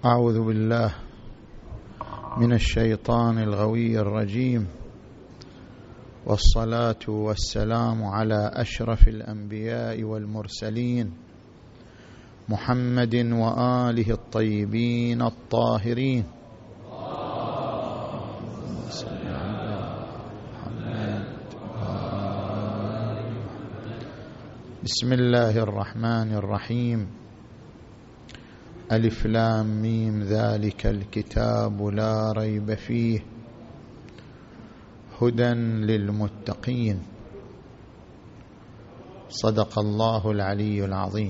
أعوذ بالله من الشيطان الغوي الرجيم، والصلاة والسلام على أشرف الأنبياء والمرسلين محمد وآله الطيبين الطاهرين. بسم الله الرحمن الرحيم. ألف لام ميم ذلك الكتاب لا ريب فيه هدى للمتقين. صدق الله العلي العظيم.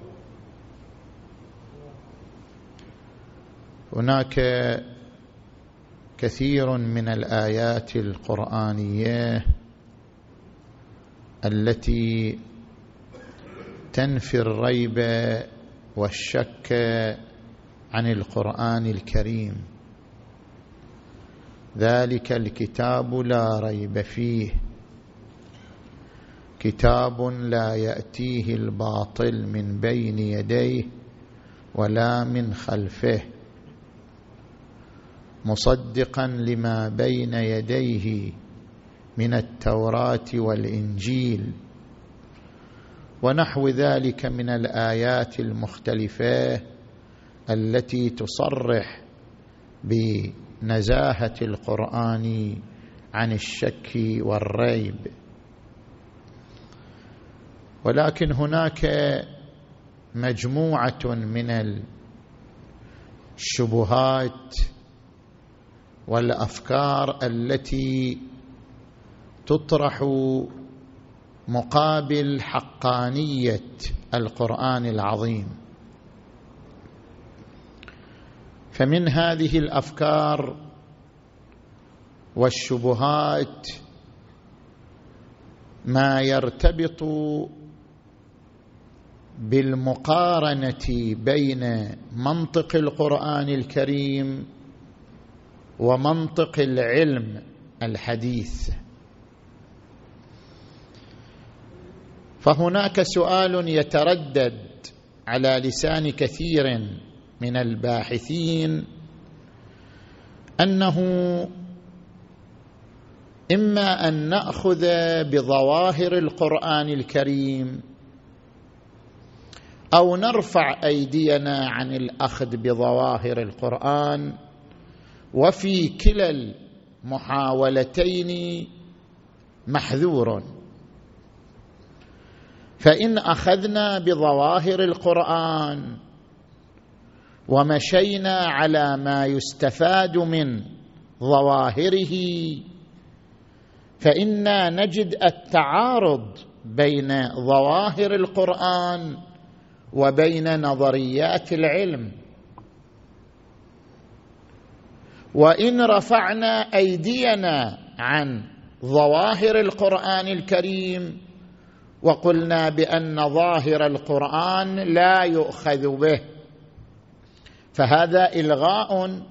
هناك كثير من الآيات القرآنية التي تنفي الريب والشك عن القرآن الكريم. ذلك الكتاب لا ريب فيه، كتاب لا يأتيه الباطل من بين يديه ولا من خلفه، مصدقا لما بين يديه من التوراة والإنجيل ونحو ذلك من الآيات المختلفة التي تصرح بنزاهة القرآن عن الشك والريب. ولكن هناك مجموعة من الشبهات والأفكار التي تطرح مقابل حقانية القرآن العظيم. فمن هذه الأفكار والشبهات ما يرتبط بالمقارنة بين منطق القرآن الكريم ومنطق العلم الحديث. فهناك سؤال يتردد على لسان كثير من الباحثين، أنه إما أن نأخذ بظواهر القرآن الكريم أو نرفع أيدينا عن الأخذ بظواهر القرآن، وفي كلا المحاولتين محذور. فإن أخذنا بظواهر القرآن ومشينا على ما يستفاد من ظواهره، فإنا نجد التعارض بين ظواهر القرآن وبين نظريات العلم. وإن رفعنا أيدينا عن ظواهر القرآن الكريم وقلنا بأن ظاهر القرآن لا يؤخذ به، فهذا إلغاء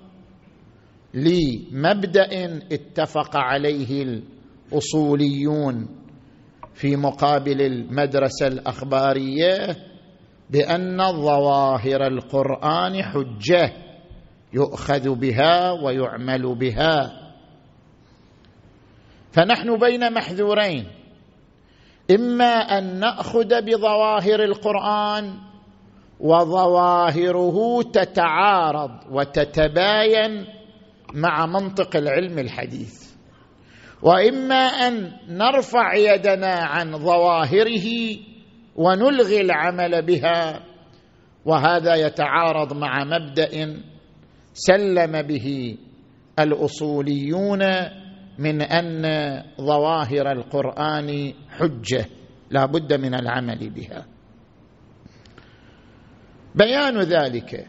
لمبدأ اتفق عليه الأصوليون في مقابل المدرسة الأخبارية بأن ظواهر القرآن حجة يؤخذ بها ويعمل بها. فنحن بين محذورين، إما أن نأخذ بظواهر القرآن وظواهره تتعارض وتتباين مع منطق العلم الحديث، وإما أن نرفع يدنا عن ظواهره ونلغي العمل بها، وهذا يتعارض مع مبدأ سلم به الأصوليون من أن ظواهر القرآن حجة لا بد من العمل بها. بيان ذلك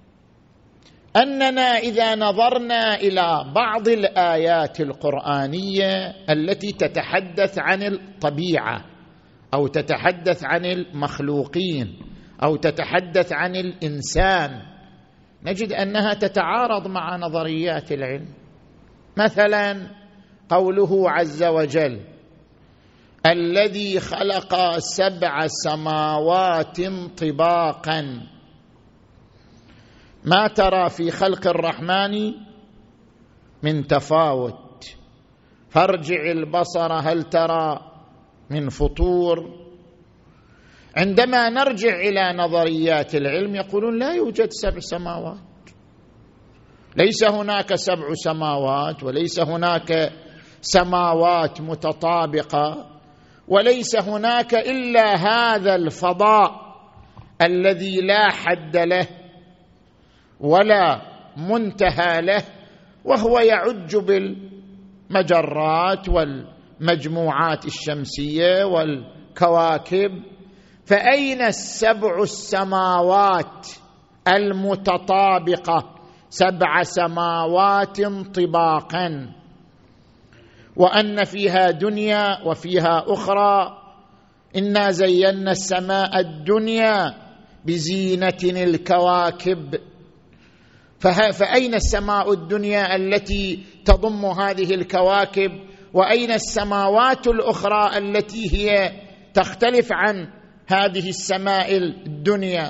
أننا إذا نظرنا إلى بعض الآيات القرآنية التي تتحدث عن الطبيعة أو تتحدث عن المخلوقين أو تتحدث عن الإنسان، نجد أنها تتعارض مع نظريات العلم. مثلا قوله عز وجل: الذي خلق 7 سماوات طباقا ما ترى في خلق الرحمن من تفاوت، فارجع البصر هل ترى من فطور. عندما نرجع إلى نظريات العلم يقولون لا يوجد 7 سماوات، ليس هناك 7 سماوات، وليس هناك سماوات متطابقة، وليس هناك إلا هذا الفضاء الذي لا حد له ولا منتهى له، وهو يعج بالمجرات والمجموعات الشمسية والكواكب. فأين 7 السماوات المتطابقة، 7 سماوات طباقا، وأن فيها دنيا وفيها أخرى؟ إنا زينا السماء الدنيا بزينة الكواكب. فأين السماء الدنيا التي تضم هذه الكواكب؟ وأين السماوات الأخرى التي هي تختلف عن هذه السماء الدنيا؟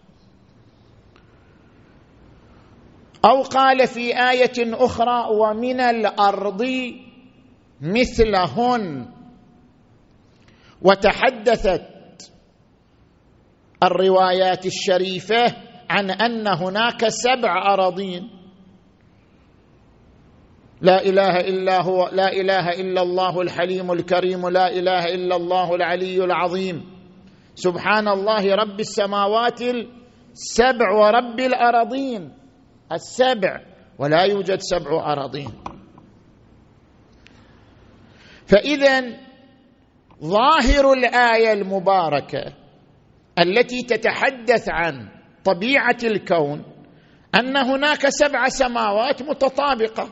أو قال في آية أخرى ومن الأرض مثلهن، وتحدثت الروايات الشريفة عن أن هناك 7 أراضين. لا إله إلا هو، لا إله إلا الله الحليم الكريم، لا إله إلا الله العلي العظيم، سبحان الله رب السماوات 7 ورب الأراضين 7، ولا يوجد 7 أراضين. فإذن ظاهر الآية المباركة التي تتحدث عن طبيعة الكون أن هناك 7 سماوات متطابقة،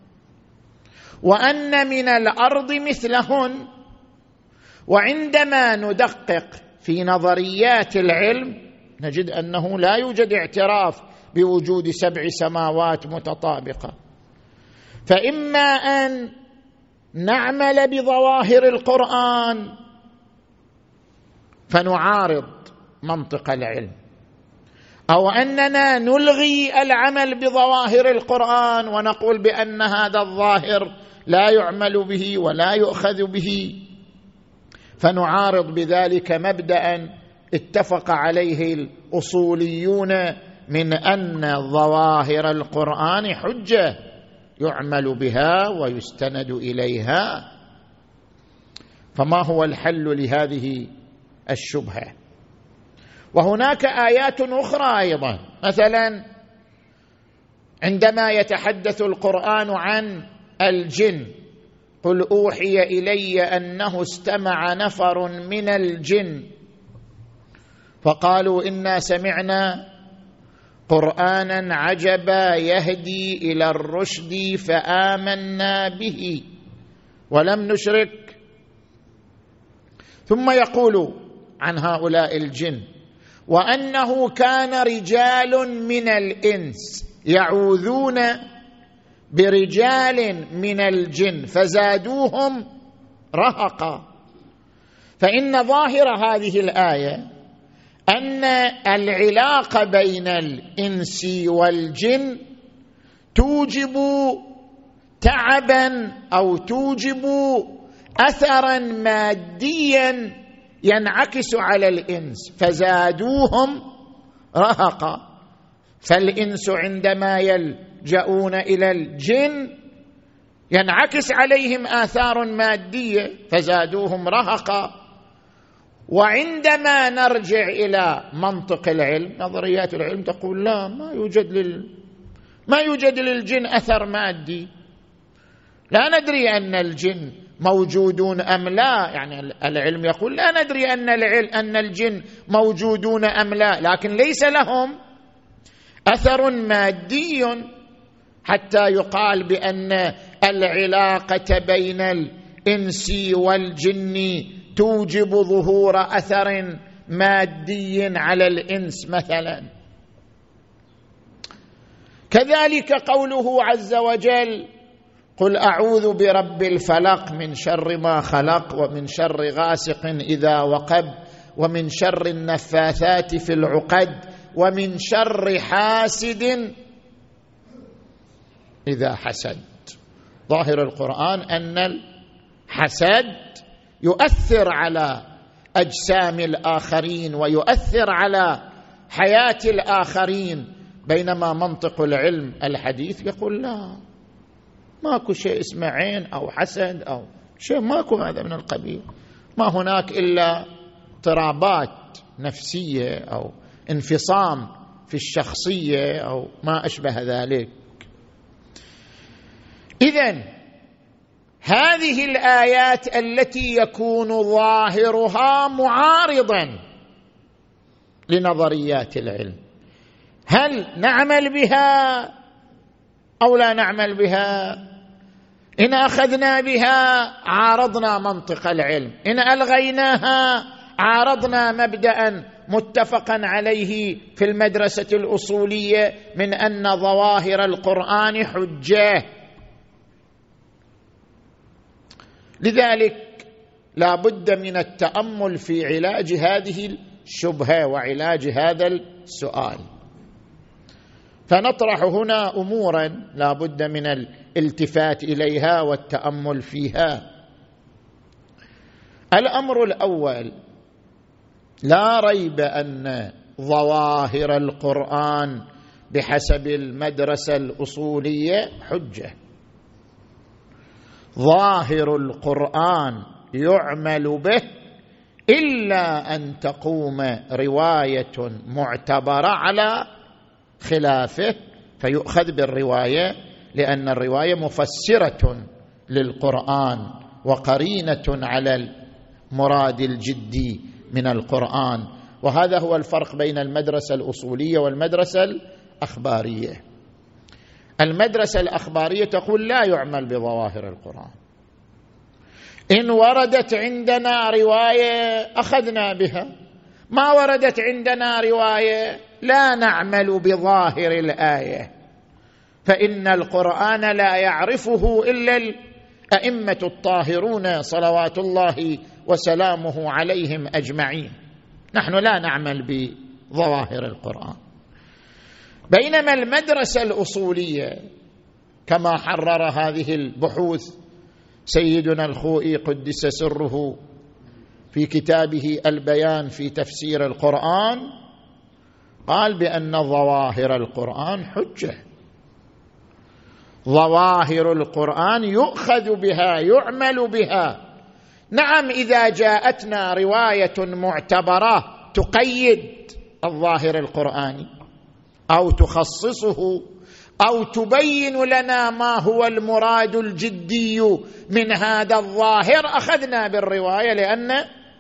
وأن من الأرض مثلهن. وعندما ندقق في نظريات العلم نجد أنه لا يوجد اعتراف بوجود 7 سماوات متطابقة. فإما أن نعمل بظواهر القرآن فنعارض منطق العلم، أو أننا نلغي العمل بظواهر القرآن ونقول بأن هذا الظاهر لا يعمل به ولا يؤخذ به، فنعارض بذلك مبدأ اتفق عليه الأصوليون من أن ظواهر القرآن حجة يعمل بها ويستند إليها. فما هو الحل لهذه الشبهة؟ وهناك آيات أخرى أيضا، مثلا عندما يتحدث القرآن عن الجن قل أوحي إلي أنه استمع نفر من الجن فقالوا إنا سمعنا قرآنا عجبا يهدي إلى الرشد فآمنا به ولم نشرك. ثم يقول عن هؤلاء الجن وأنه كان رجال من الإنس يعوذون برجال من الجن فزادوهم رهقا. فإن ظاهر هذه الآية أن العلاقة بين الإنس والجن توجب تعبا أو توجب أثرا ماديا ينعكس على الإنس فزادوهم رهقا. فالإنس عندما يلجؤون إلى الجن ينعكس عليهم آثار مادية فزادوهم رهقا. وعندما نرجع إلى منطق العلم نظريات العلم تقول لا، ما يوجد للجن أثر مادي، لا ندري أن الجن موجودون أم لا. يعني العلم يقول لا ندري أن الجن موجودون أم لا، لكن ليس لهم أثر مادي حتى يقال بأن العلاقة بين الإنس والجن توجب ظهور أثر مادي على الإنس مثلا. كذلك قوله عز وجل قل أعوذ برب الفلق من شر ما خلق ومن شر غاسق إذا وقب ومن شر النفاثات في العقد ومن شر حاسد إذا حسد. ظاهر القرآن أن الحسد يؤثر على أجسام الآخرين ويؤثر على حياة الآخرين، بينما منطق العلم الحديث يقول لا، ماكو شيء اسمه عين أو حسد أو شيء، ماكو هذا من القبيل، ما هناك إلا اضطرابات نفسية أو انفصام في الشخصية أو ما أشبه ذلك. إذن هذه الآيات التي يكون ظاهرها معارضا لنظريات العلم، هل نعمل بها أو لا نعمل بها؟ إن أخذنا بها عارضنا منطق العلم، إن ألغيناها عارضنا مبدأ متفقا عليه في المدرسة الأصولية من أن ظواهر القرآن حجة. لذلك لا بد من التأمل في علاج هذه الشبهة وعلاج هذا السؤال، فنطرح هنا أمورا لا بد من الالتفات إليها والتأمل فيها. الأمر الأول، لا ريب أن ظواهر القرآن بحسب المدرسة الأصولية حجة. ظاهر القرآن يعمل به إلا أن تقوم رواية معتبرة على خلافه فيؤخذ بالرواية، لأن الرواية مفسرة للقرآن وقرينة على المراد الجدي من القرآن. وهذا هو الفرق بين المدرسة الأصولية والمدرسة الأخبارية. المدرسة الأخبارية تقول لا يعمل بظواهر القرآن، إن وردت عندنا رواية أخذنا بها، ما وردت عندنا رواية لا نعمل بظاهر الآية، فإن القرآن لا يعرفه إلا الأئمة الطاهرون صلوات الله وسلامه عليهم أجمعين، نحن لا نعمل بظواهر القرآن. بينما المدرسة الأصولية كما حرر هذه البحوث سيدنا الخوئي قدس سره في كتابه البيان في تفسير القرآن، قال بأن ظواهر القرآن حجة، ظواهر القرآن يؤخذ بها يعمل بها. نعم، إذا جاءتنا رواية معتبرة تقيد الظاهر القرآني أو تخصصه أو تبين لنا ما هو المراد الجدي من هذا الظاهر، أخذنا بالرواية، لأن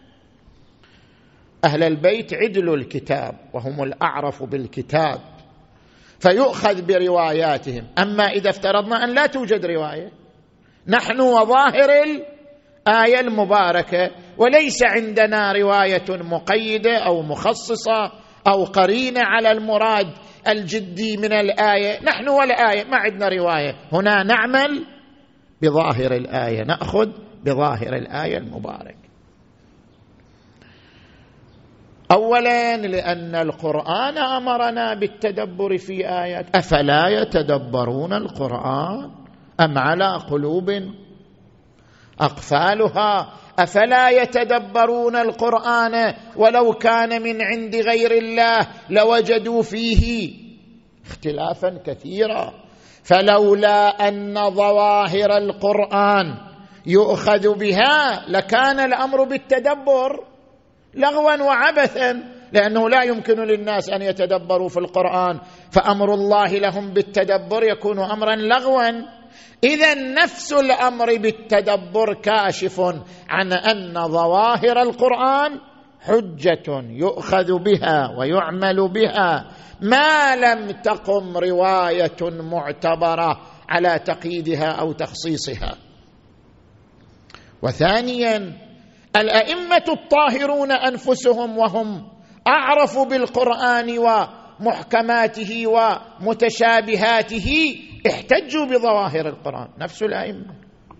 أهل البيت عدلوا الكتاب وهم الأعرف بالكتاب، فيؤخذ برواياتهم. أما إذا افترضنا أن لا توجد رواية، نحن وظاهر الآية المباركة وليس عندنا رواية مقيدة أو مخصصة أو قرينة على المراد الجدي من الآية، نحن والآية ما عندنا رواية، هنا نعمل بظاهر الآية، نأخذ بظاهر الآية المباركة. أولا لأن القرآن أمرنا بالتدبر في آيات، أفلا يتدبرون القرآن أم على قلوب أقفالها، أفلا يتدبرون القرآن ولو كان من عند غير الله لوجدوا فيه اختلافا كثيرا. فلولا أن ظواهر القرآن يؤخذ بها لكان الأمر بالتدبر لغوا وعبثا، لأنه لا يمكن للناس أن يتدبروا في القرآن، فأمر الله لهم بالتدبر يكون أمرا لغوا. إذن نفس الأمر بالتدبر كاشف عن أن ظواهر القرآن حجة يؤخذ بها ويعمل بها ما لم تقم رواية معتبرة على تقييدها أو تخصيصها. وثانيا الأئمة الطاهرون أنفسهم وهم أعرف بالقرآن ومحكماته ومتشابهاته احتجوا بظواهر القرآن،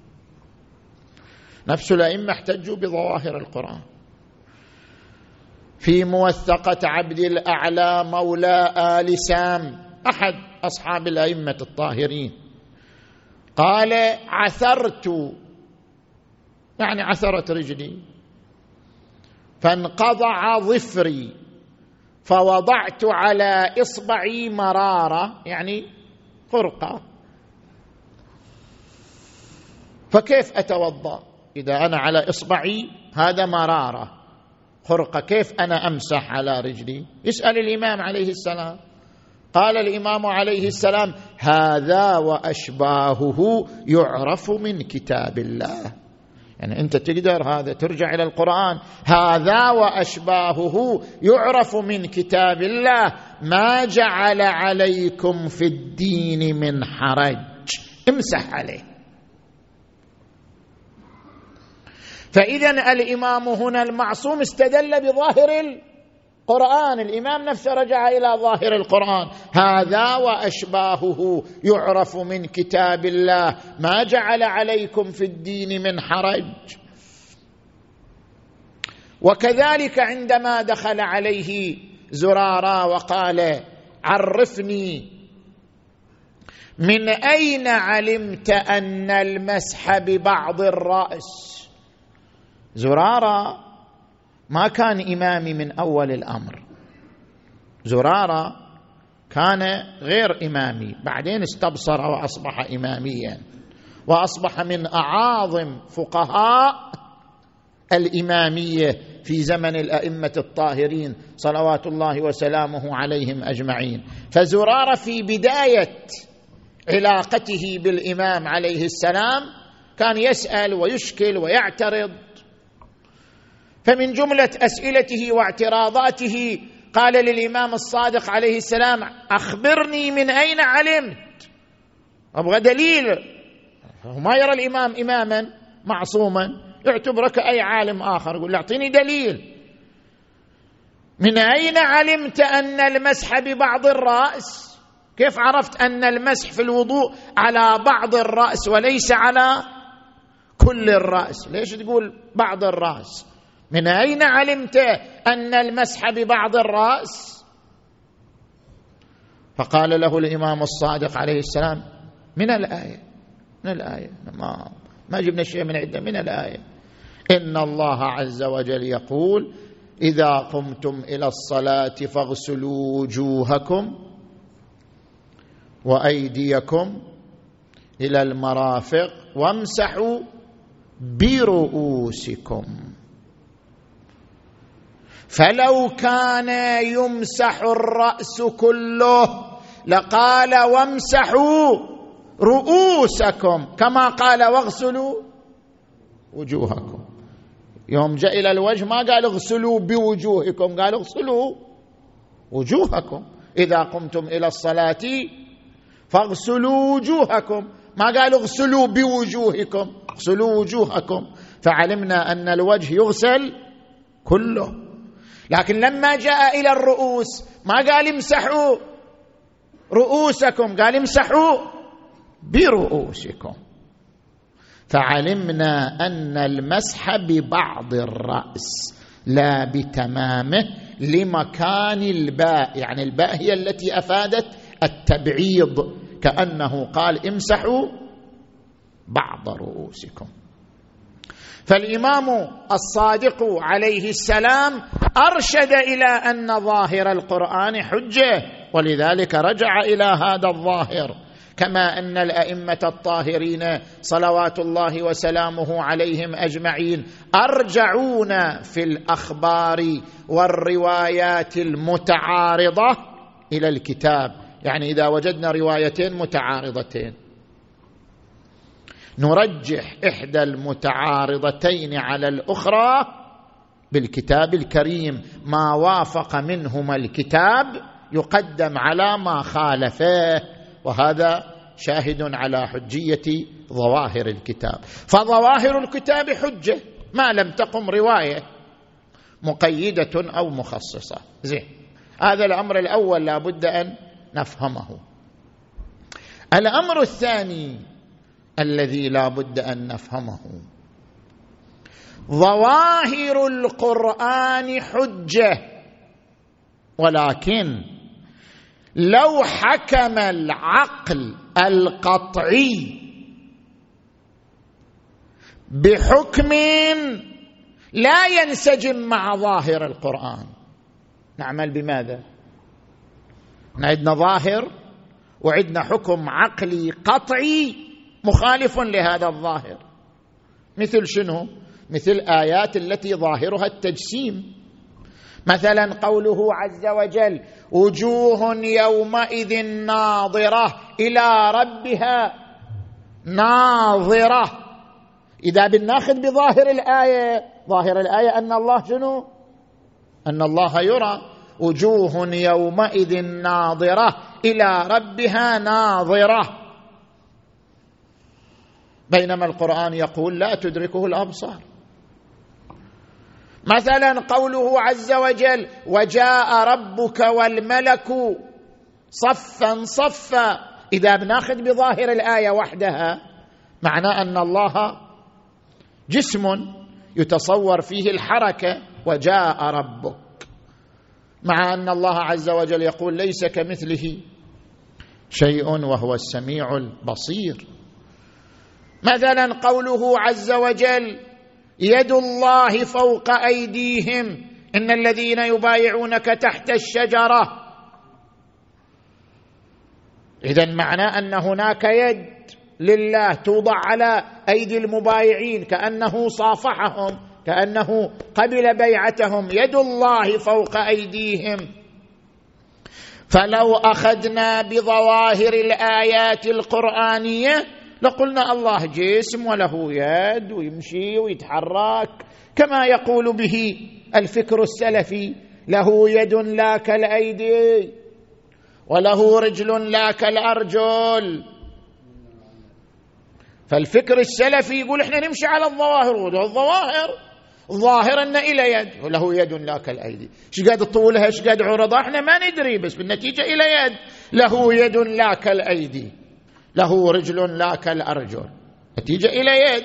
نفس الأئمة احتجوا بظواهر القرآن. في موثقة عبد الأعلى مولى آل سام أحد أصحاب الأئمة الطاهرين، قال: عثرت، يعني عثرت رجلي، فانقضع ظفري، فوضعت على إصبعي مرارة، يعني خرقة، فكيف أتوضأ إذا أنا على إصبعي هذا مرارة خرقة؟ كيف أنا أمسح على رجلي؟ يسأل الإمام عليه السلام. قال الإمام عليه السلام: هذا وأشباهه يعرف من كتاب الله. يعني أنت تقدر هذا ترجع إلى القرآن، هذا وأشباهه يعرف من كتاب الله، ما جعل عليكم في الدين من حرج، امسح عليه. فإذا الإمام هنا المعصوم استدل بظاهر القرآن، الإمام نفسه رجع إلى ظاهر القرآن، هذا وأشباهه يعرف من كتاب الله، ما جعل عليكم في الدين من حرج. وكذلك عندما دخل عليه زرارة وقال: عرفني من أين علمت أن المسح ببعض الرأس. زرارة ما كان إمامي من أول الأمر، زرارة كان غير إمامي، بعدين استبصر وأصبح إماميا، وأصبح من أعاظم فقهاء الإمامية في زمن الأئمة الطاهرين صلوات الله وسلامه عليهم أجمعين. فزرارة في بداية علاقته بالإمام عليه السلام كان يسأل ويشكل ويعترض، فمن جملة أسئلته واعتراضاته قال للإمام الصادق عليه السلام: أخبرني من أين علمت، أبغى دليل. ما يرى الإمام إماما معصوما، يعتبره كأي عالم آخر، يقول: أعطيني دليل، من أين علمت أن المسح ببعض الرأس؟ كيف عرفت أن المسح في الوضوء على بعض الرأس وليس على كل الرأس؟ ليش تقول بعض الرأس؟ من أين علمت أن المسح ببعض الرأس؟ فقال له الإمام الصادق عليه السلام: من الآية، من الآية، ما جبنا شيء من عدة، من الآية. إن الله عز وجل يقول: إذا قمتم إلى الصلاة فاغسلوا وجوهكم وأيديكم إلى المرافق وامسحوا برؤوسكم. فلو كان يمسح الرأس كله لقال: وامسحوا رؤوسكم، كما قال: واغسلوا وجوهكم. يوم جاء إلى الوجه ما قال اغسلوا بوجوهكم، قال اغسلوا وجوهكم. إذا قمتم إلى الصلاة فاغسلوا وجوهكم، ما قال اغسلوا بوجوهكم، اغسلوا وجوهكم. فعلمنا أن الوجه يغسل كله. لكن لما جاء إلى الرؤوس ما قال امسحوا رؤوسكم، قال امسحوا برؤوسكم. فعلمنا أن المسح ببعض الرأس لا بتمامه لمكان الباء، يعني الباء هي التي أفادت التبعيض، كأنه قال امسحوا بعض رؤوسكم. فالإمام الصادق عليه السلام أرشد إلى أن ظاهر القرآن حجة، ولذلك رجع إلى هذا الظاهر، كما أن الأئمة الطاهرين صلوات الله وسلامه عليهم أجمعين أرجعون في الأخبار والروايات المتعارضة إلى الكتاب. يعني إذا وجدنا روايتين متعارضتين نرجح إحدى المتعارضتين على الأخرى بالكتاب الكريم، ما وافق منهما الكتاب يقدم على ما خالفه، وهذا شاهد على حجية ظواهر الكتاب. فظواهر الكتاب حجة ما لم تقم رواية مقيدة أو مخصصة. زين، هذا الأمر الأول لا بد أن نفهمه. الأمر الثاني الذي لا بد أن نفهمه: ظواهر القرآن حجة، ولكن لو حكم العقل القطعي بحكم لا ينسجم مع ظاهر القرآن، نعمل بماذا؟ عندنا ظاهر وعندنا حكم عقلي قطعي مخالف لهذا الظاهر. مثل شنو؟ مثل آيات التي ظاهرها التجسيم، مثلا قوله عز وجل: وجوه يومئذ ناظرة إلى ربها ناظرة. إذا بناخذ بظاهر الآية، ظاهر الآية أن الله شنو؟ أن الله يرى. وجوه يومئذ ناظرة إلى ربها ناظرة، بينما القرآن يقول لا تدركه الأبصار. مثلا قوله عز وجل: وجاء ربك والملك صفا صفا. إذا بناخذ بظاهر الآية وحدها معناه أن الله جسم يتصور فيه الحركة، وجاء ربك، مع أن الله عز وجل يقول ليس كمثله شيء وهو السميع البصير. مثلا قوله عز وجل: يد الله فوق أيديهم إن الذين يبايعونك تحت الشجرة. إذن معناه أن هناك يد لله توضع على أيدي المبايعين كأنه صافحهم، كأنه قبل بيعتهم. يد الله فوق أيديهم. فلو أخذنا بظواهر الآيات القرآنية لقلنا الله جسم وله يد ويمشي ويتحرك، كما يقول به الفكر السلفي: له يد لا كالأيدي وله رجل لا كالأرجل. فالفكر السلفي يقول احنا نمشي على الظواهر، الظاهر أن إلى يد وله يد لا كالأيدي. ايش قد طولها ايش قد عرضها احنا ما ندري، بس بالنتيجة إلى يد. له يد لا كالأيدي له رجل لا كالأرجل، نتيجة إلى يد.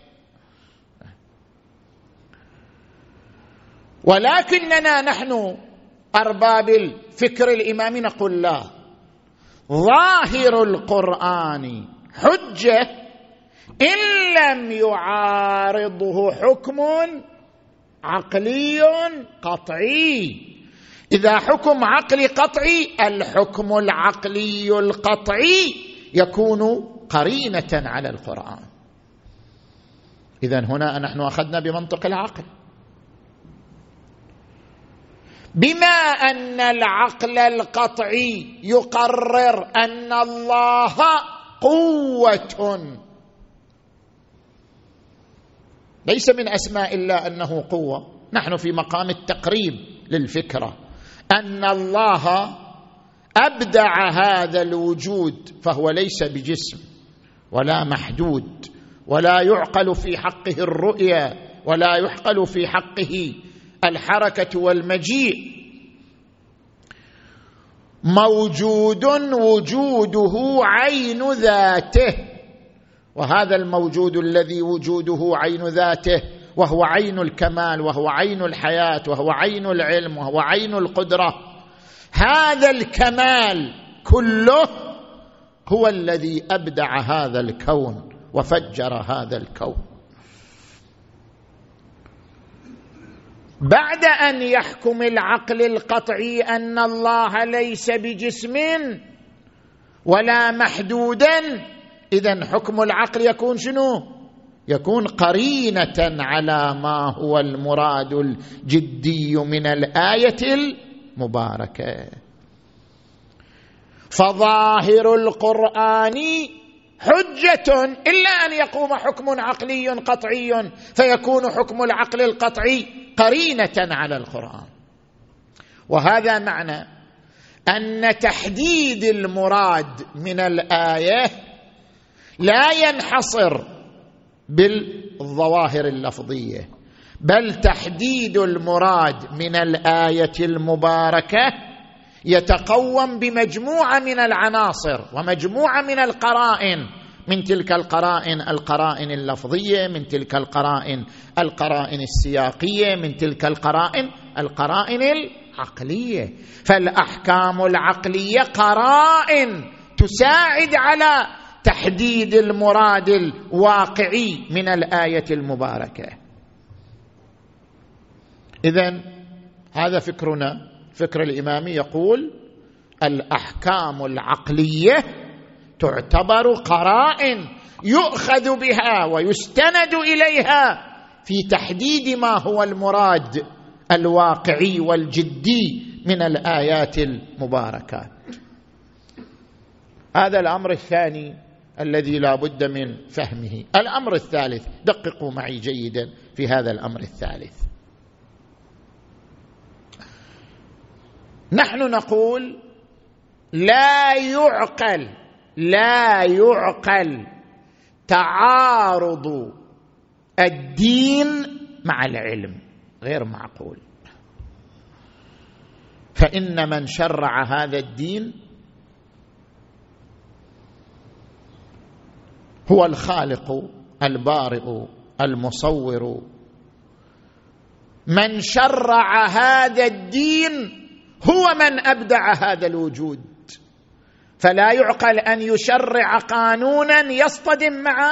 ولكننا نحن أرباب الفكر الإمامي نقول لا، ظاهر القرآن حجة إن لم يعارضه حكم عقلي قطعي. إذا حكم عقلي قطعي، الحكم العقلي القطعي يكون قرينة على القرآن. إذن هنا نحن أخذنا بمنطق العقل، بما أن العقل القطعي يقرر أن الله قوة، ليس من أسماء الله أنه قوة. نحن في مقام التقريب للفكرة أن الله أبدع هذا الوجود، فهو ليس بجسم ولا محدود، ولا يعقل في حقه الرؤية، ولا يعقل في حقه الحركة والمجيء. موجود وجوده عين ذاته، وهذا الموجود الذي وجوده عين ذاته وهو عين الكمال وهو عين الحياة وهو عين العلم وهو عين القدرة، هذا الكمال كله هو الذي أبدع هذا الكون وفجر هذا الكون. بعد أن يحكم العقل القطعي أن الله ليس بجسم ولا محدودا، إذن حكم العقل يكون شنو؟ يكون قرينة على ما هو المراد الجدي من الآية المباركة. فظاهر القرآن حجة إلا أن يقوم حكم عقلي قطعي، فيكون حكم العقل القطعي قرينة على القرآن. وهذا معنى أن تحديد المراد من الآية لا ينحصر بالظواهر اللفظية، بل تحديد المراد من الآية المباركة يتقوم بمجموعة من العناصر ومجموعة من القرائن، من تلك القرائن اللفظية، من تلك القرائن السياقية، من تلك القرائن العقلية. فالأحكام العقلية قرائن تساعد على تحديد المراد الواقعي من الآية المباركة. إذن هذا فكرنا. فكر الإمامي يقول الأحكام العقلية تعتبر قرائن يؤخذ بها ويستند إليها في تحديد ما هو المراد الواقعي والجدي من الآيات المباركات. هذا الأمر الثاني الذي لا بد من فهمه. الأمر الثالث، دققوا معي جيدا في هذا الأمر الثالث. نحن نقول لا يعقل تعارض الدين مع العلم، غير معقول. فإن من شرع هذا الدين هو الخالق البارئ المصور. من شرع هذا الدين هو من أبدع هذا الوجود. فلا يعقل أن يشرع قانونا يصطدم مع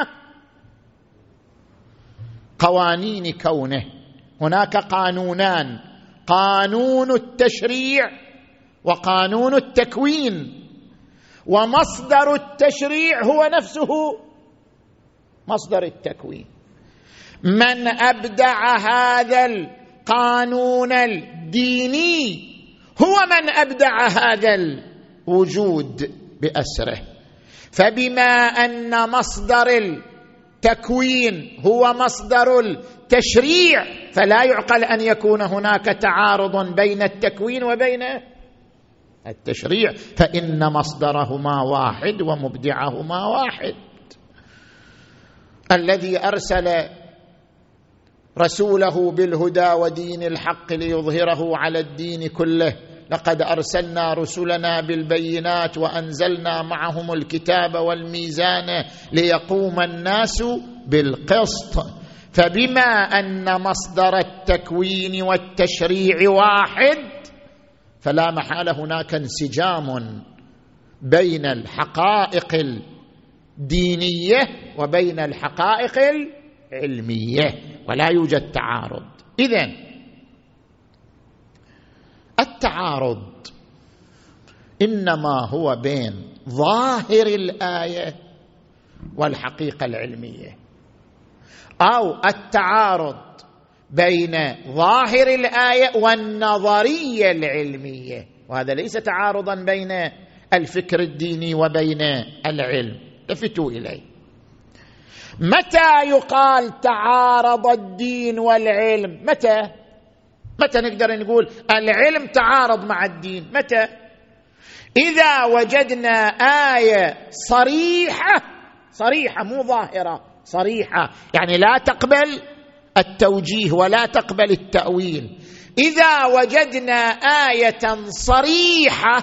قوانين كونه. هناك قانونان، قانون التشريع وقانون التكوين، ومصدر التشريع هو نفسه مصدر التكوين. من أبدع هذا القانون الديني هو من أبدع هذا الوجود بأسره. فبما أن مصدر التكوين هو مصدر التشريع، فلا يعقل أن يكون هناك تعارض بين التكوين وبين التشريع، فإن مصدرهما واحد ومبدعهما واحد. الذي أرسل رسوله بالهدى ودين الحق ليظهره على الدين كله، لقد أرسلنا رسلنا بالبينات وأنزلنا معهم الكتاب والميزان ليقوم الناس بالقسط. فبما أن مصدر التكوين والتشريع واحد، فلا محالة هناك انسجام بين الحقائق الدينية وبين الحقائق العلمية، ولا يوجد تعارض. إذن التعارض إنما هو بين ظاهر الآية والحقيقة العلمية، أو التعارض بين ظاهر الآية والنظرية العلمية، وهذا ليس تعارضا بين الفكر الديني وبين العلم. التفتوا إليه. متى يقال تعارض الدين والعلم؟ متى نقدر نقول العلم تعارض مع الدين؟ متى؟ إذا وجدنا آية صريحة مو ظاهرة، صريحة يعني لا تقبل التوجيه ولا تقبل التأويل. إذا وجدنا آية صريحة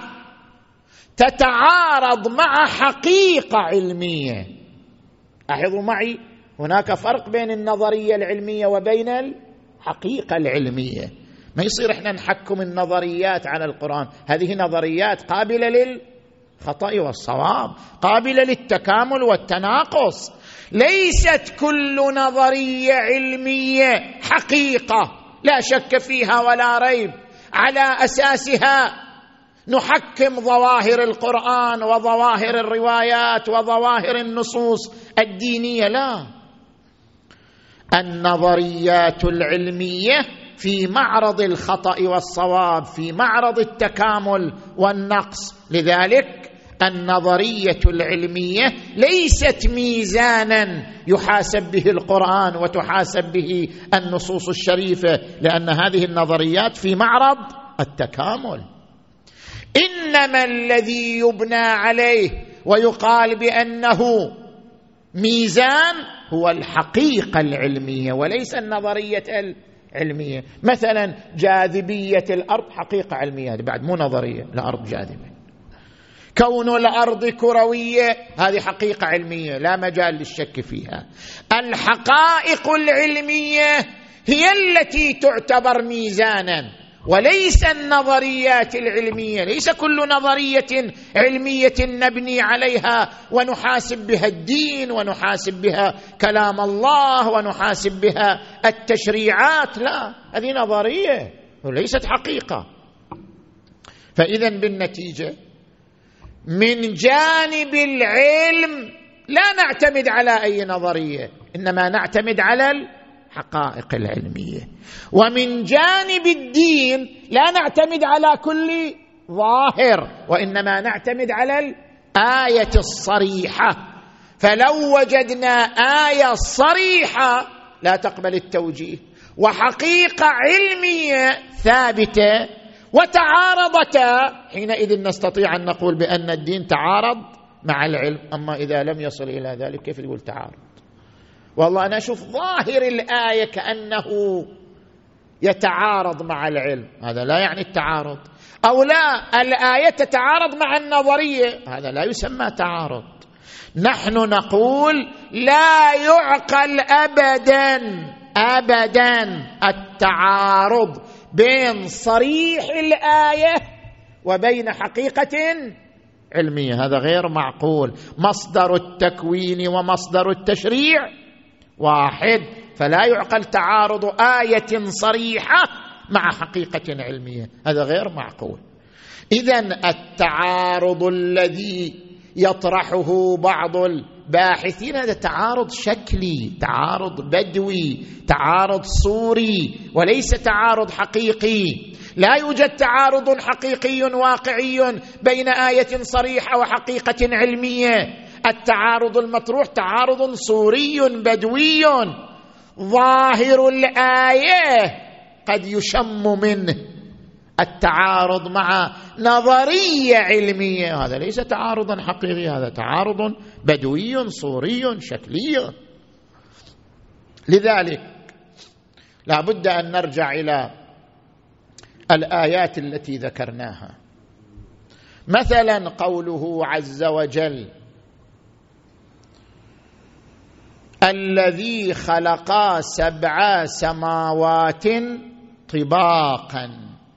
تتعارض مع حقيقة علمية. لاحظوا معي، هناك فرق بين النظرية العلمية وبين الحقيقة العلمية. ما يصير احنا نحكم النظريات على القرآن. هذه نظريات قابلة للخطأ والصواب، قابلة للتكامل والتناقص. ليست كل نظرية علمية حقيقة لا شك فيها ولا ريب على أساسها نحكم ظواهر القرآن وظواهر الروايات وظواهر النصوص الدينية. لا، النظريات العلمية في معرض الخطأ والصواب، في معرض التكامل والنقص. لذلك النظرية العلمية ليست ميزانا يحاسب به القرآن وتحاسب به النصوص الشريفة، لأن هذه النظريات في معرض التكامل. إنما الذي يبنى عليه ويقال بأنه ميزان هو الحقيقة العلمية وليس النظرية العلمية. مثلا جاذبية الأرض حقيقة علمية، بعد مو نظرية، الأرض جاذبة. كون الأرض كروية هذه حقيقة علمية لا مجال للشك فيها. الحقائق العلمية هي التي تعتبر ميزانا، وليس النظريات العلمية. ليس كل نظرية علمية نبني عليها ونحاسب بها الدين ونحاسب بها كلام الله ونحاسب بها التشريعات، لا، هذه نظرية وليست حقيقة. فإذا بالنتيجة من جانب العلم لا نعتمد على أي نظرية، إنما نعتمد على الحقائق العلمية. ومن جانب الدين لا نعتمد على كل ظاهر، وإنما نعتمد على الآية الصريحة. فلو وجدنا آية صريحة لا تقبل التوجيه وحقيقة علمية ثابتة وتعارضتا، حينئذ نستطيع أن نقول بأن الدين تعارض مع العلم. أما إذا لم يصل إلى ذلك كيف تقول تعارض؟ والله أنا أشوف ظاهر الآية كأنه يتعارض مع العلم، هذا لا يعني التعارض. أو لا، الآية تتعارض مع النظرية، هذا لا يسمى تعارض. نحن نقول لا يعقل أبدا التعارض بين صريح الآية وبين حقيقة علمية، هذا غير معقول. مصدر التكوين ومصدر التشريع واحد، فلا يعقل تعارض آية صريحة مع حقيقة علمية، هذا غير معقول. إذن التعارض الذي يطرحه بعض الباحثين هذا تعارض شكلي، تعارض بدوي، تعارض صوري، وليس تعارض حقيقي. لا يوجد تعارض حقيقي واقعي بين آية صريحة وحقيقة علمية. التعارض المطروح تعارض صوري بدوي، ظاهر الآية قد يشم منه التعارض مع نظرية علمية، هذا ليس تعارضا حقيقي، هذا تعارض بدوي صوري شكلي. لذلك لا بد أن نرجع إلى الآيات التي ذكرناها. مثلا قوله عز وجل: الذي خلق 7 سماوات طباقا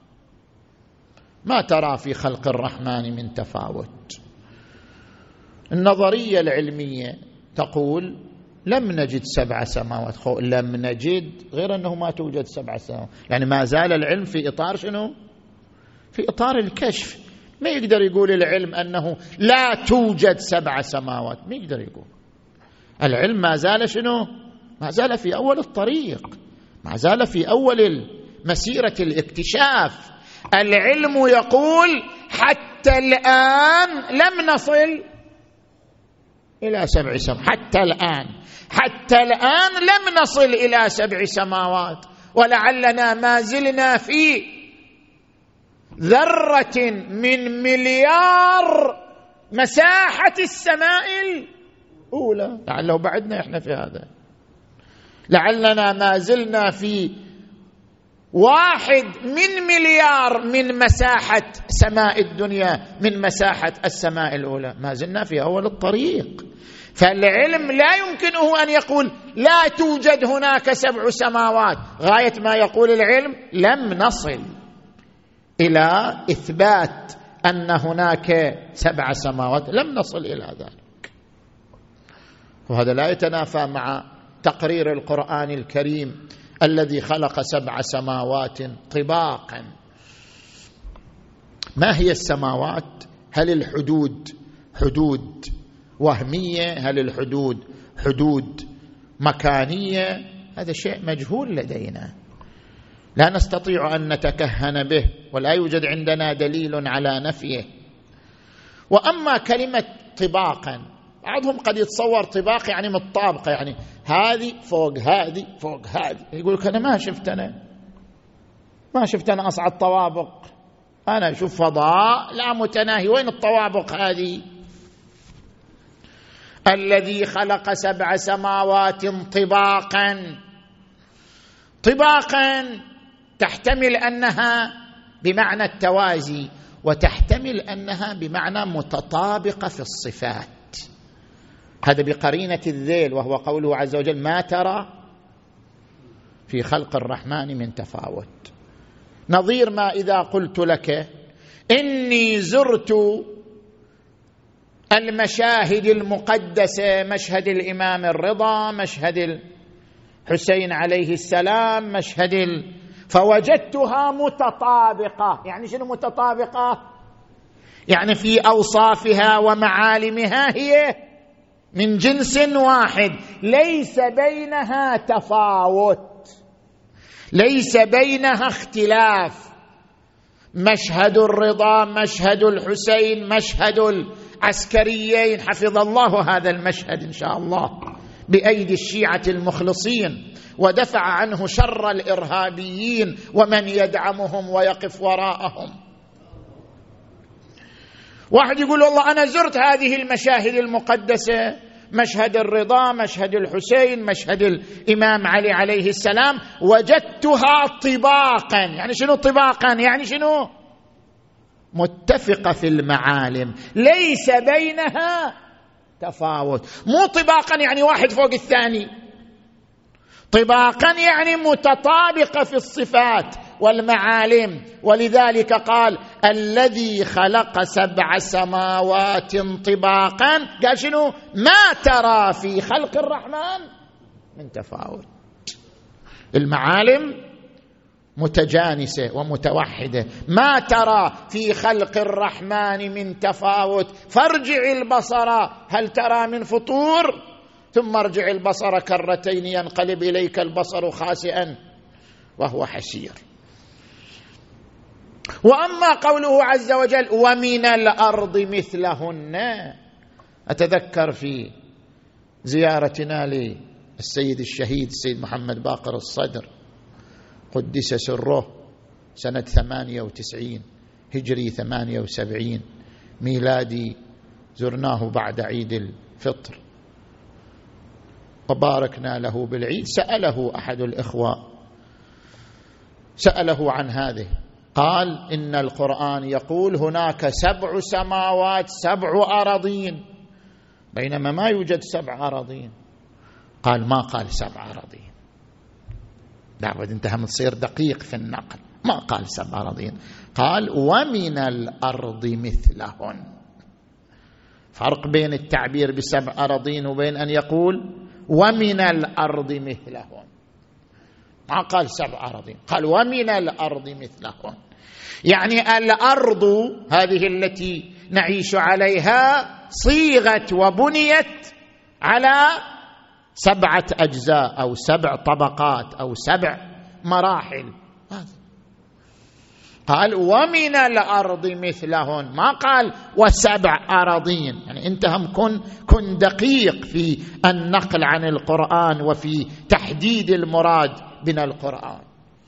ما ترى في خلق الرحمن من تفاوت. النظرية العلمية تقول لم نجد 7 سماوات، لم نجد، غير أنه ما توجد 7 سماوات، يعني ما زال العلم في إطار شنو؟ في إطار الكشف. ما يقدر يقول العلم أنه لا توجد 7 سماوات، ما يقدر يقول. العلم ما زال شنو؟ ما زال في أول الطريق، ما زال في أول مسيرة الاكتشاف. العلم يقول حتى الآن لم نصل إلى 7 سماوات، حتى الآن لم نصل إلى 7 سماوات، ولعلنا ما زلنا في ذرة من مليار مساحة السماء الأولى، لعله بعدنا إحنا في هذا، لعلنا ما زلنا في 1 من مليار من مساحة سماء الدنيا، من مساحة السماء الأولى، ما زلنا في أول الطريق. فالعلم لا يمكنه أن يقول لا توجد هناك 7 سماوات، غاية ما يقول العلم لم نصل إلى إثبات أن هناك 7 سماوات، لم نصل إلى ذلك. وهذا لا يتنافى مع تقرير القرآن الكريم الذي خلق 7 سماوات طباقا. ما هي السماوات؟ هل الحدود حدود وهمية؟ هل الحدود حدود مكانية؟ هذا شيء مجهول لدينا، لا نستطيع أن نتكهن به، ولا يوجد عندنا دليل على نفيه. وأما كلمة طباقا، بعضهم قد يتصور طباق يعني متطابقة، يعني هذه فوق هذه فوق هذه، يقول لك أنا ما شفت أنا أصعد طوابق، أنا أشوف فضاء لا متناهي، وين الطوابق هذه؟ الذي خلق 7 سماوات طباقا تحتمل أنها بمعنى التوازي، وتحتمل يحتمل أنها بمعنى متطابقة في الصفات، هذا بقرينة الذيل، وهو قوله عز وجل ما ترى في خلق الرحمن من تفاوت. نظير ما إذا قلت لك إني زرت المشاهد المقدسة، مشهد الإمام الرضا، مشهد الحسين عليه السلام، فوجدتها متطابقة. يعني شنو متطابقة؟ يعني في أوصافها ومعالمها هي من جنس واحد، ليس بينها تفاوت، ليس بينها اختلاف. مشهد الرضا، مشهد الحسين، مشهد العسكريين، حفظ الله هذا المشهد إن شاء الله بأيدي الشيعة المخلصين، ودفع عنه شر الإرهابيين ومن يدعمهم ويقف وراءهم. واحد يقول والله أنا زرت هذه المشاهد المقدسة، مشهد الرضا، مشهد الحسين، مشهد الإمام علي عليه السلام، وجدتها طباقا. يعني شنو طباقا؟ يعني شنو؟ متفقة في المعالم، ليس بينها تفاوت. مو طباقا يعني واحد فوق الثاني، طباقا يعني متطابقة في الصفات والمعالم. ولذلك قال الذي خلق 7 سماوات طباقا، قال شنو؟ ما ترى في خلق الرحمن من تفاوت. المعالم متجانسة ومتوحدة، ما ترى في خلق الرحمن من تفاوت. فارجع البصر هل ترى من فطور، ثم ارجع البصر كرتين ينقلب إليك البصر خاسئا وهو حسير. وأما قوله عز وجل ومن الأرض مثلهن، أتذكر في زيارتنا للسيد الشهيد السيد محمد باقر الصدر قدس سره سنة 98 هجري 78 ميلادي، زرناه بعد عيد الفطر وباركنا له بالعيد. سأله أحد الإخوة، سأله عن هذه، قال إن القرآن يقول هناك 7 سماوات 7 أراضين، بينما ما يوجد 7 أراضين. قال ما قال 7 أراضين، دعوة انت هم تصير دقيق في النقل، ما قال 7 أراضين، قال ومن الأرض مثلهن. فرق بين التعبير ب7 أراضين وبين أن يقول ومن الأرض مثلهن. ما قال 7 أراضين، قال ومن الأرض مثلهن. يعني الأرض هذه التي نعيش عليها صيغت وبنيت على 7 أجزاء أو 7 طبقات أو 7 مراحل. قال ومن الأرض مثلهن، ما قال و7 أراضين. يعني أنت هم كن دقيق في النقل عن القرآن وفي تحديد المراد من القرآن.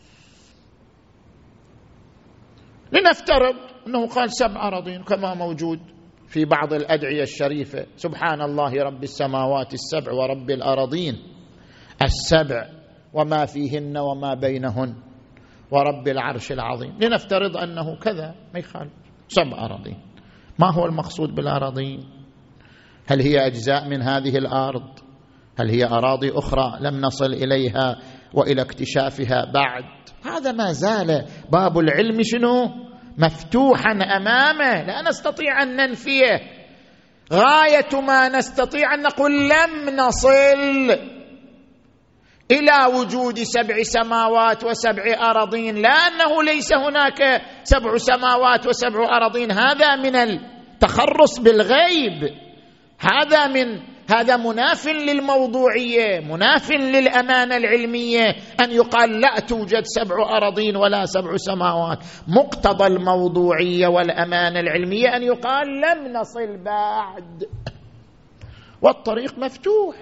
لنفترض أنه قال 7 أراضين كما موجود في بعض الأدعية الشريفة، سبحان الله رب السماوات السبع ورب الأراضين السبع وما فيهن وما بينهن ورب العرش العظيم. لنفترض أنه كذا، ما يخالف 7 أراضين. ما هو المقصود بالأراضين؟ هل هي أجزاء من هذه الأرض؟ هل هي أراضي أخرى لم نصل إليها وإلى اكتشافها بعد؟ هذا ما زال باب العلم شنو؟ مفتوحا أمامه، لا نستطيع أن ننفيه. غاية ما نستطيع أن نقول لم نصل إلى وجود 7 سماوات و7 أراضين، لا أنه ليس هناك 7 سماوات و7 أراضين. هذا من التخرص بالغيب، هذا مناف للموضوعية، مناف للأمانة العلمية أن يقال لا توجد 7 أراضين ولا 7 سماوات. مقتضى الموضوعية والأمانة العلمية أن يقال لم نصل بعد، والطريق مفتوح.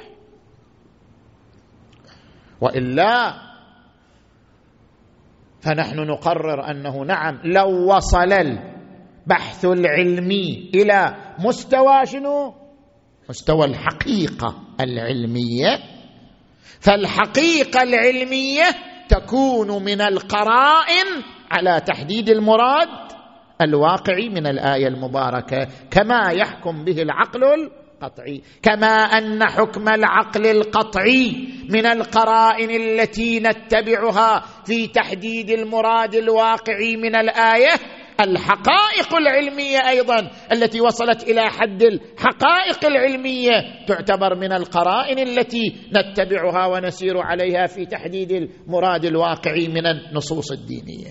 وإلا فنحن نقرر أنه نعم لو وصل البحث العلمي إلى مستوى شنو؟ مستوى الحقيقة العلمية، فالحقيقة العلمية تكون من القرائن على تحديد المراد الواقعي من الآية المباركة، كما يحكم به العقل القطعي، كما أن حكم العقل القطعي من القرائن التي نتبعها في تحديد المراد الواقعي من الآية الحقائق العلمية أيضا التي وصلت إلى حد الحقائق العلمية تعتبر من القرائن التي نتبعها ونسير عليها في تحديد المراد الواقعي من النصوص الدينية.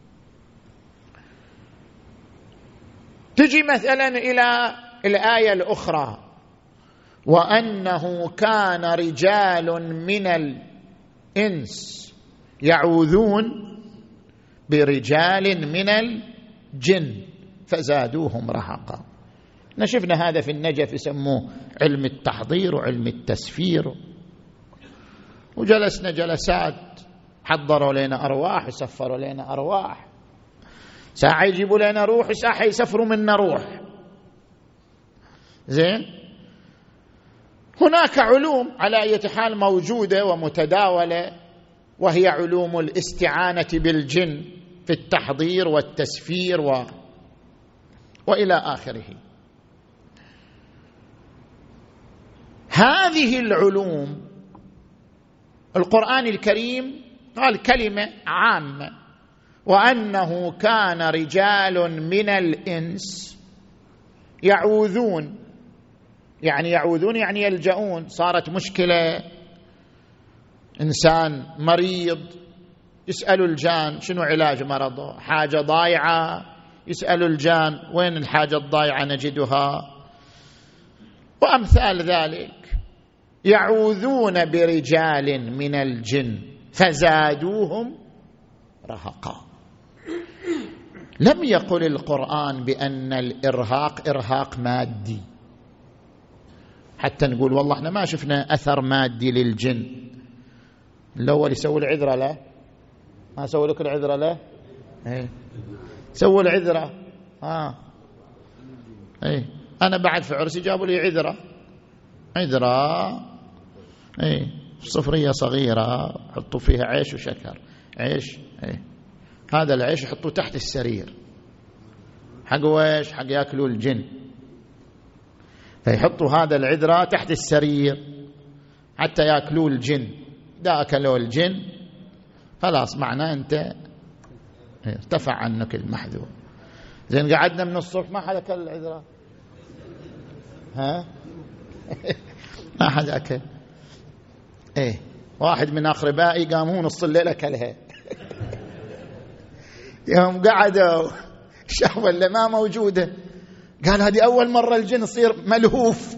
تجي مثلا إلى الآية الأخرى: وأنه كان رجال من الإنس يعوذون برجال من الجن فزادوهم رهقا. شفنا هذا في النجف يسموه علم التحضير وعلم التسفير، وجلسنا جلسات حضروا لنا أرواح وسفروا لنا أرواح، ساعة يجيبوا لنا روح وساعة يسفروا منا روح. زين، هناك علوم على أي حال موجودة ومتداولة، وهي علوم الاستعانة بالجن في التحضير والتسفير وإلى آخره. هذه العلوم القرآن الكريم قال كلمة عامة: وأنه كان رجال من الإنس يعوذون. يعني يعوذون يعني يلجؤون. صارت مشكلة، إنسان مريض يسأل الجان شنو علاج مرضه، حاجة ضايعة يسأل الجان وين الحاجة الضايعة نجدها، وأمثال ذلك. يعوذون برجال من الجن فزادوهم رهقا. لم يقل القرآن بأن الإرهاق إرهاق مادي حتى نقول والله احنا ما شفنا أثر مادي للجن. الأول يسوي العذرة له، ما سووا لك العذرة له؟ سووا العذرة. أنا بعد في عرسي جابوا لي عذرة صفرية صغيرة حطوا فيها عيش وشكر. عيش هذا العيش يحطوه تحت السرير حق ويش؟ حق يأكلوا الجن، فيحطوا هذا العذرة تحت السرير حتى يأكلوا الجن. إذا أكلوا الجن خلاص معناه أنت ارتفع عنك المحذور. زين، قعدنا من الصبح ما حد أكل العذرة، ما حد أكل. واحد من أقربائي قاموا نص الليل أكلها. يوم قعدوا شافوا اللي ما موجودة، قال هذه أول مرة الجن يصير ملهوف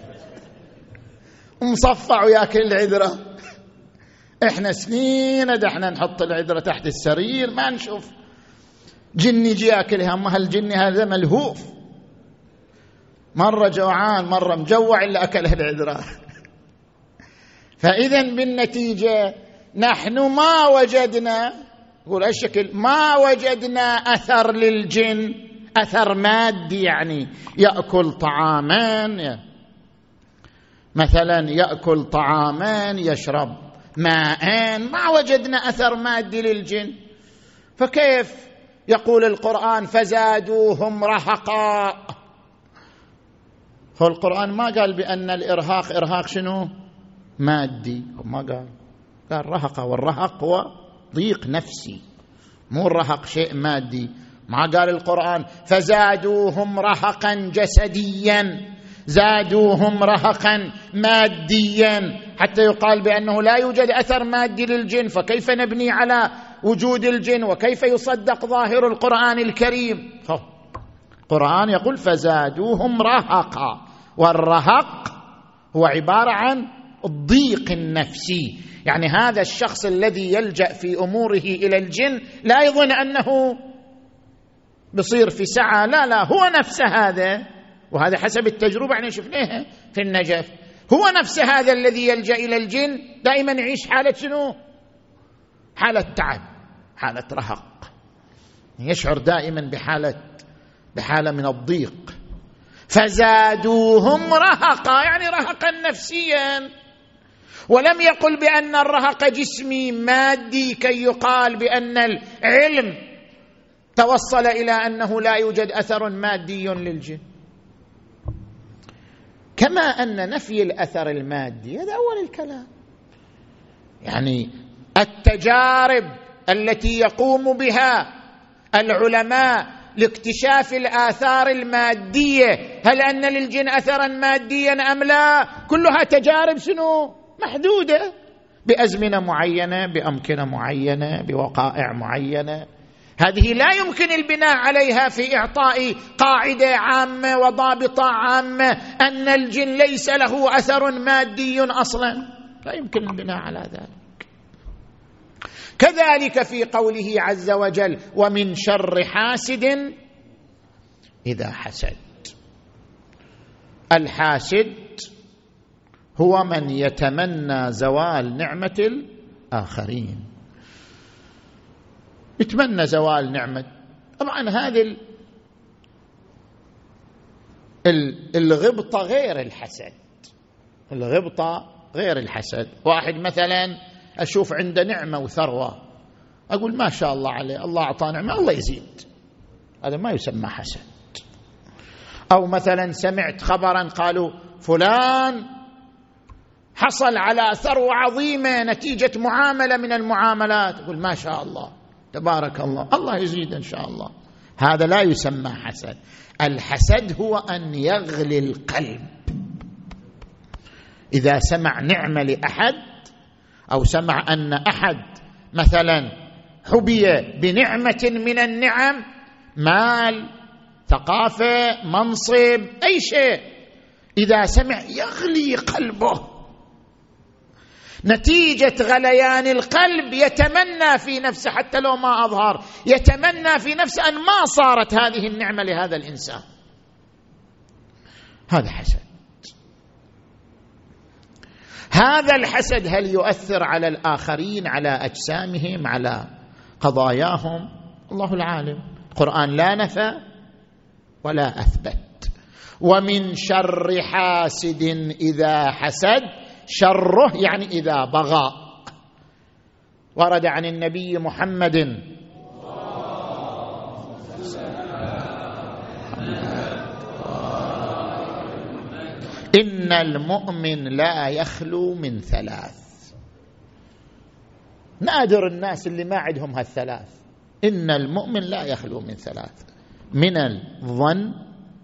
ومصفع وياكل العذرة. احنا سنين احنا نحط العذرة تحت السرير ما نشوف جن يجي ياكلها، اما هالجن هذا ملهوف، مرة جوعان مرة مجوع إلا أكلها العذرة. فإذا بالنتيجة نحن ما وجدنا، يقول الشكل ما وجدنا أثر للجن، أثر مادي يعني يأكل طعامان، مثلا يأكل طعامان يشرب ماء، ما وجدنا أثر مادي للجن. فكيف يقول القرآن فزادوهم رهقا؟ هو القرآن ما قال بأن الإرهاق إرهاق شنو مادي، ما قال رهقا، والرهق هو ضيق نفسي، مو الرهق شيء مادي. ما قال القرآن فزادوهم رهقا جسديا، زادوهم رهقا ماديا، حتى يقال بأنه لا يوجد أثر مادي للجن. فكيف نبني على وجود الجن وكيف يصدق ظاهر القرآن الكريم؟ القرآن يقول فزادوهم رهقا، والرهق هو عبارة عن الضيق النفسي. يعني هذا الشخص الذي يلجأ في أموره إلى الجن لا يظن أنه بصير في سعة، لا هو نفسه هذا، وهذا حسب التجربة احنا شفناها في النجف، هو نفس هذا الذي يلجأ إلى الجن دائما يعيش حالة شنو؟ حالة تعب، حالة رهق، يشعر دائما بحالة من الضيق. فزادوهم رهقا يعني رهقا نفسيا، ولم يقل بأن الرهق جسمي مادي كي يقال بأن العلم توصل إلى أنه لا يوجد أثر مادي للجن. كما أن نفي الأثر المادي هذا أول الكلام، يعني التجارب التي يقوم بها العلماء لاكتشاف الآثار المادية، هل أن للجن أثرا ماديا أم لا؟ كلها تجارب شنو؟ محدودة بأزمنة معينة، بأمكنة معينة، بوقائع معينة. هذه لا يمكن البناء عليها في إعطاء قاعدة عامة وضابطة عامة أن الجن ليس له أثر مادي أصلا، لا يمكن البناء على ذلك. كذلك في قوله عز وجل: ومن شر حاسد إذا حسد. الحاسد هو من يتمنى زوال نعمة الآخرين، يتمنى زوال نعمة. طبعا هذه الغبطة غير الحسد، الغبطة غير الحسد. واحد مثلا أشوف عنده نعمة وثروة أقول ما شاء الله عليه، الله أعطاه نعمة الله يزيد، هذا ما يسمى حسد. أو مثلا سمعت خبرا قالوا فلان حصل على ثروة عظيمة نتيجة معاملة من المعاملات، أقول ما شاء الله تبارك الله، الله يزيد إن شاء الله، هذا لا يسمى حسد. الحسد هو أن يغلي القلب إذا سمع نعمة لأحد، أو سمع أن أحد مثلا حبي بنعمة من النعم، مال، ثقافة، منصب، أي شيء، إذا سمع يغلي قلبه. نتيجة غليان القلب يتمنى في نفسه، حتى لو ما أظهر، يتمنى في نفسه أن ما صارت هذه النعمة لهذا الإنسان. هذا حسد. هذا الحسد هل يؤثر على الآخرين، على أجسامهم، على قضاياهم؟ الله العالم. القرآن لا نفى ولا أثبت. ومن شر حاسد إذا حسد، شره يعني إذا بغى. ورد عن النبي محمد إن المؤمن لا يخلو من ثلاث. نادر الناس اللي ما عندهم هالثلاث. إن المؤمن لا يخلو من ثلاث: من الظن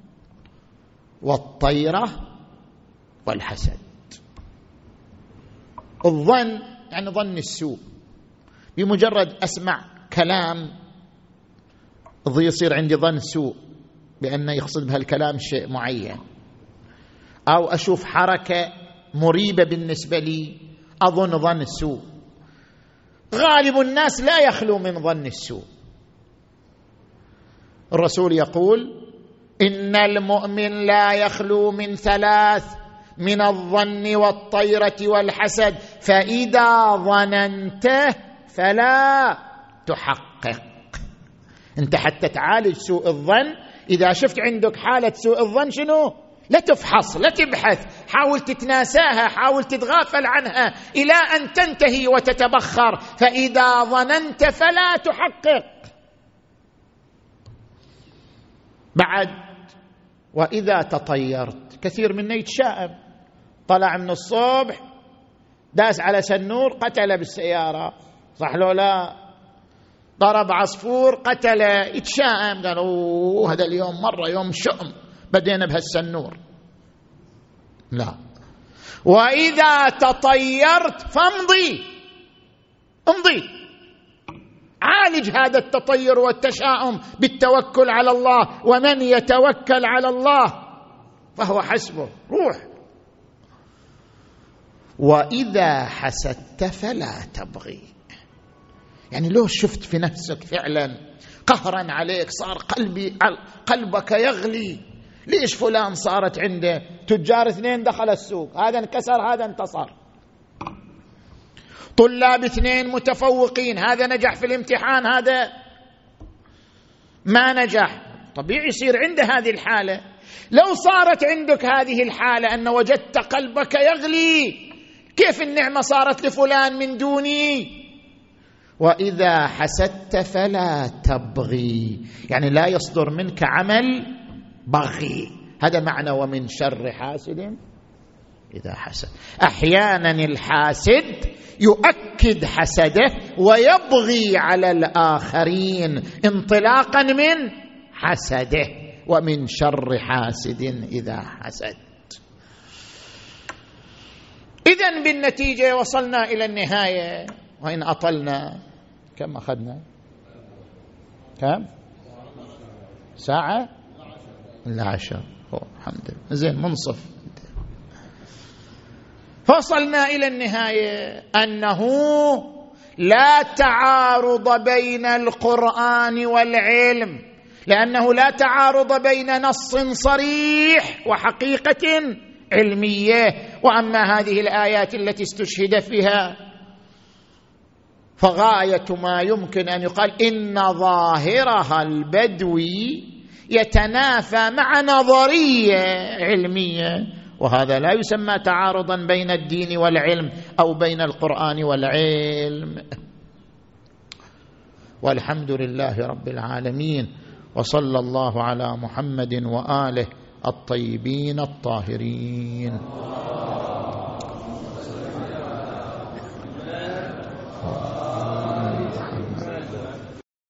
والطيرة والحسد. الظن يعني ظن السوء، بمجرد أسمع كلام يصير عندي ظن سوء بأنه يقصد بهالكلام شيء معين، أو أشوف حركة مريبة بالنسبة لي أظن ظن سوء. غالب الناس لا يخلو من ظن السوء. الرسول يقول: إن المؤمن لا يخلو من ثلاث: من الظن والطيرة والحسد، فإذا ظننته فلا تحقق. أنت حتى تعالج سوء الظن، إذا شفت عندك حالة سوء الظن شنو؟ لا تفحص، لا تبحث، حاول تتناساها، حاول تتغافل عنها إلى أن تنتهي وتتبخر. فإذا ظننت فلا تحقق. بعد: وإذا تطيرت. كثير منا يتشائم، طلع من الصبح داس على سنور قتله بالسيارة، صح لو لا؟ ضرب عصفور قتله، يتشائم، قال أوه هذا اليوم مرة يوم شؤم، بدينا بهالسنور. لا. وإذا تطيرت فامضي، امضي، عالج هذا التطير والتشاؤم بالتوكل على الله. ومن يتوكل على الله فهو حسبه، روح. وإذا حسدت فلا تبغي. يعني لو شفت في نفسك فعلا قهرا عليك، صار قلبك يغلي، ليش فلان صارت عنده تجار 2 دخل السوق، هذا انكسر هذا انتصر، طلاب 2 متفوقين، هذا نجح في الامتحان هذا ما نجح، طبيعي يصير عنده هذه الحالة. لو صارت عندك هذه الحالة أن وجدت قلبك يغلي، كيف النعمة صارت لفلان من دوني؟ وإذا حسدت فلا تبغي، يعني لا يصدر منك عمل بغي. هذا معنى ومن شر حاسد إذا حسد. أحيانا الحاسد يؤكد حسده ويبغي على الآخرين انطلاقا من حسده. ومن شر حاسد إذا حسد. إذن بالنتيجة وصلنا إلى النهاية، وإن أطلنا كم أخذنا؟ كم؟ ساعة؟ 10. الحمد لله، زين منصف. فصلنا إلى النهاية أنه لا تعارض بين القرآن والعلم، لأنه لا تعارض بين نص صريح وحقيقة علمية. وأما هذه الآيات التي استشهد فيها فغاية ما يمكن أن يقال إن ظاهرها البدوي يتنافى مع نظرية علمية، وهذا لا يسمى تعارضا بين الدين والعلم أو بين القرآن والعلم. والحمد لله رب العالمين، وصلى الله على محمد وآله الطيبين الطاهرين.